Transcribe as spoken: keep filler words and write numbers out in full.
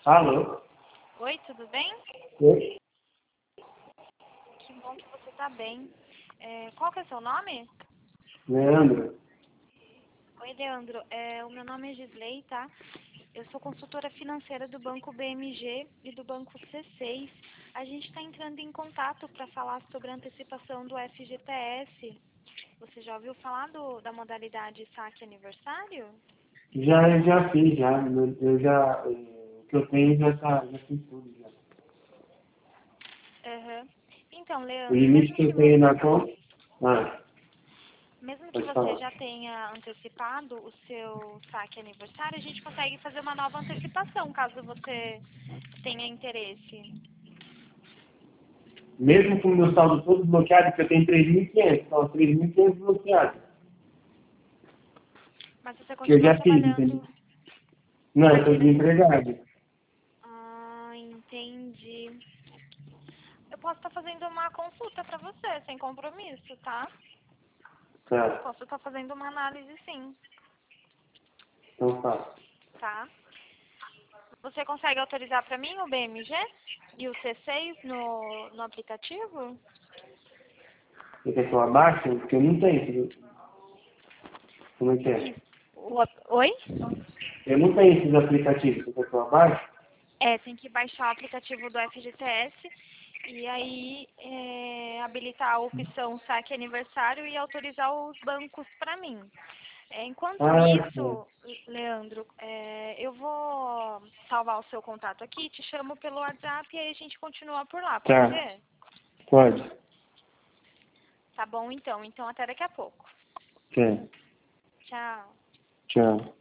Alô? Oi, tudo bem? Oi? Que bom que você está bem. É, qual que é o seu nome? Leandro? Oi, Leandro. É, o meu nome é Gisley, tá? Eu sou consultora financeira do Banco B M G e do Banco C seis. A gente está entrando em contato para falar sobre a antecipação do F G T S. Você já ouviu falar do, da modalidade saque aniversário? Já, já fiz, já. Eu já, eh, o que eu tenho já tá, já fiz tudo, já. Uhum. Então, O Leandro, limite mesmo que que eu tenho você, na conta... Ah, mesmo que pode você falar. já tenha antecipado o seu saque aniversário, a gente consegue fazer uma nova antecipação, caso você tenha interesse. Mesmo com o meu saldo todo bloqueado, que eu tenho três mil e quinhentos, são três mil e quinhentos bloqueados. Mas você Que eu continua já fiz, entendeu? trabalhando. Não, eu Aqui estou na. desempregado. Ah, entendi. Eu posso estar fazendo uma consulta para você, sem compromisso, tá? Tá, Posso estar fazendo uma análise, sim, então faço. tá? Você consegue autorizar para mim o B M G e o C seis no, no aplicativo? Você quer que eu abaixe? Porque eu não tenho. Entendeu? Como é que é? Isso. O ap- Oi? Eu não tenho esses aplicativos. Você quer que eu abaixe? É, tem que baixar o aplicativo do F G T S e aí é, habilitar a opção saque aniversário e autorizar os bancos para mim. É, enquanto Ah, tá. isso, Leandro, é, eu vou salvar o seu contato aqui, te chamo pelo WhatsApp e aí a gente continua por lá, pode Tá, ser? pode. Tá bom então, então até daqui a pouco. Quer. Tchau. Tchau.